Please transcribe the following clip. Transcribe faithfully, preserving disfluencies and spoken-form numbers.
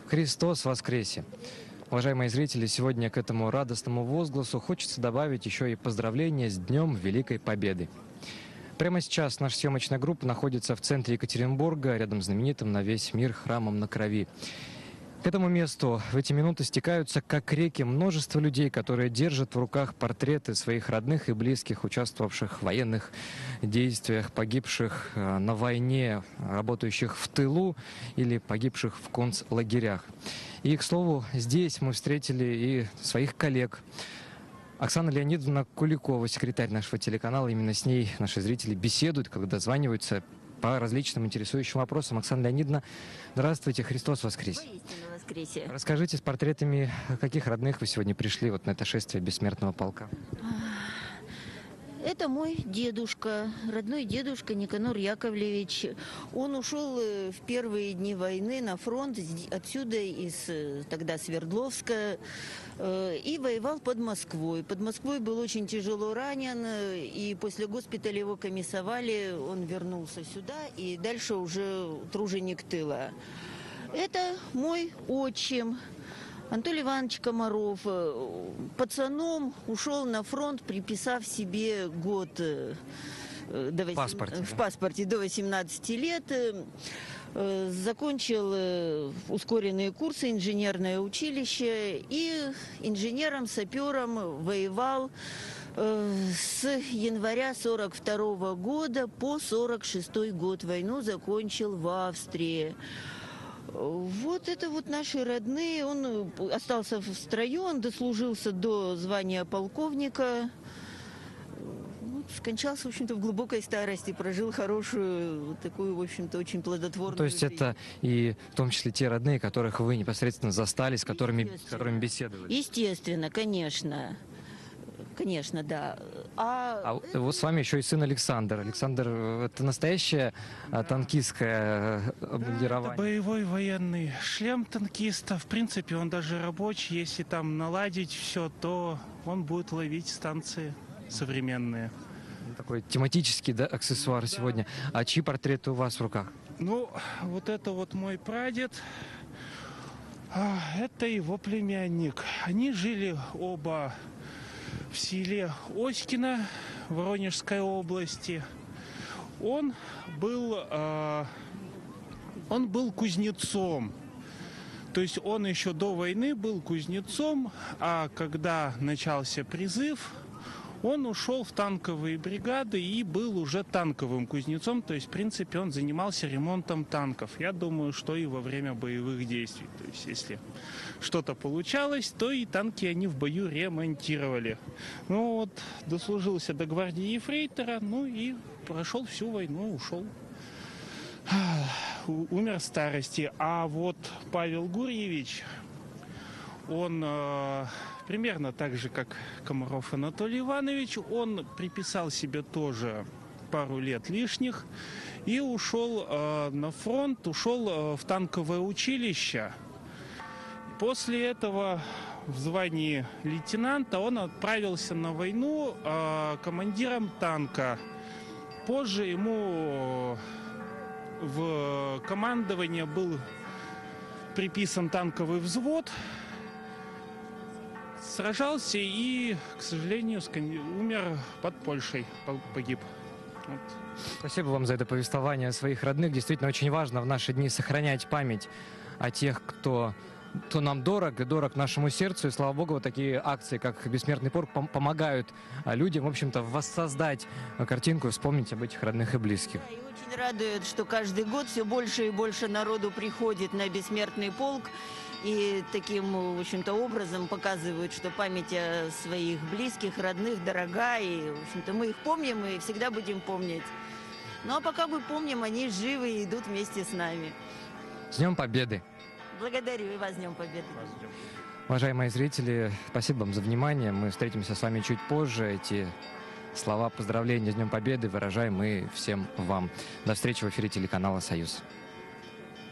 Христос воскресе! Уважаемые зрители, сегодня к этому радостному возгласу хочется добавить еще и поздравления с Днем Великой Победы. Прямо сейчас наша съемочная группа находится в центре Екатеринбурга, рядом с знаменитым на весь мир храмом на Крови. К этому месту в эти минуты стекаются, как реки, множество людей, которые держат в руках портреты своих родных и близких, участвовавших в военных действиях, погибших на войне, работающих в тылу или погибших в концлагерях. И, к слову, здесь мы встретили и своих коллег. Оксана Леонидовна Куликова, секретарь нашего телеканала, именно с ней наши зрители беседуют, когда дозваниваются по различным интересующим вопросам. Оксана Леонидовна, здравствуйте, Христос воскресе! Воистину воскресе! Расскажите с портретами, каких родных вы сегодня пришли вот на это шествие Бессмертного полка? Это мой дедушка, родной дедушка Никанор Яковлевич. Он ушел в первые дни войны на фронт, отсюда, из тогда Свердловска, и воевал под Москвой. Под Москвой был очень тяжело ранен, и после госпиталя его комиссовали, он вернулся сюда, и дальше уже труженик тыла. Это мой отчим Анатолий Иванович Комаров. Пацаном ушел на фронт, приписав себе год до восемнадцати, паспорте, в да? паспорте до восемнадцати лет. Закончил ускоренные курсы, инженерное училище, и инженером-сапером воевал с января сорок второго года по сорок шестой год. Войну закончил в Австрии. Вот это вот наши родные. Он остался в строю, он дослужился до звания полковника. Вот, скончался, в общем-то, в глубокой старости, прожил хорошую, такую, в общем-то, очень плодотворную То есть жизнь. это и в том числе те родные, которых вы непосредственно застали, с которыми, с которыми беседовали? Естественно, конечно. Конечно, да. А, А вот с вами еще и сын Александр. Александр, это настоящее да. танкистское обмундирование? Да, это боевой военный шлем танкиста. В принципе, он даже рабочий. Если там наладить все, то он будет ловить станции современные. Такой тематический, да, аксессуар да. сегодня. А чьи портреты у вас в руках? Ну, вот это вот мой прадед. Это его племянник. Они жили оба в селе Оськино Воронежской области. Он был, э, он был кузнецом. То есть он еще до войны был кузнецом, а когда начался призыв, он ушел в танковые бригады и был уже танковым кузнецом. То есть, в принципе, он занимался ремонтом танков. Я думаю, что и во время боевых действий. То есть, если что-то получалось, то и танки они в бою ремонтировали. Ну вот, дослужился до гвардии ефрейтора, ну и прошел всю войну, ушел. Умер в старости. А вот Павел Гурьевич, он э, примерно так же, как Комаров Анатолий Иванович, он приписал себе тоже пару лет лишних и ушел э, на фронт, ушел э, в танковое училище. После этого в звании лейтенанта он отправился на войну э, командиром танка. Позже ему в командование был приписан танковый взвод. Сражался и, к сожалению, умер под Польшей, погиб. Вот. Спасибо вам за это повествование о своих родных. Действительно, очень важно в наши дни сохранять память о тех, кто, кто нам дорог и дорог нашему сердцу. И, слава богу, вот такие акции, как «Бессмертный полк», пом помогают людям, в общем-то, воссоздать картинку и вспомнить об этих родных и близких. Да, и очень радует, что каждый год все больше и больше народу приходит на «Бессмертный полк». И таким, в общем-то, образом показывают, что память о своих близких, родных дорога. И, в общем-то, мы их помним и всегда будем помнить. Ну, а пока мы помним, они живы и идут вместе с нами. С Днем Победы! Благодарю и вас с Днем Победы! Уважаемые зрители, спасибо вам за внимание. Мы встретимся с вами чуть позже. Эти слова поздравления с Днем Победы выражаем мы всем вам. До встречи в эфире телеканала «Союз».